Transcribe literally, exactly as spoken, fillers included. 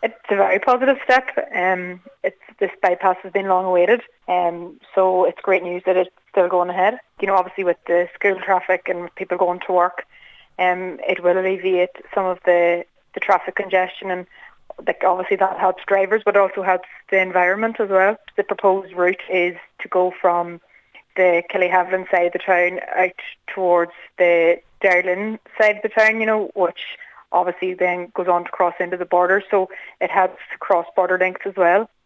It's a very positive step. Um, it's this bypass has been long awaited, um, so it's great news that it's still going ahead. You know, obviously with the school traffic and people going to work, um, it will alleviate some of the, the traffic congestion, and like obviously that helps drivers, but also helps the environment as well. The proposed route is to go from the Killyhaviland side of the town out towards the Darlin side of the town, you know, which obviously then goes on to cross into the border, so it helps cross-border links as well.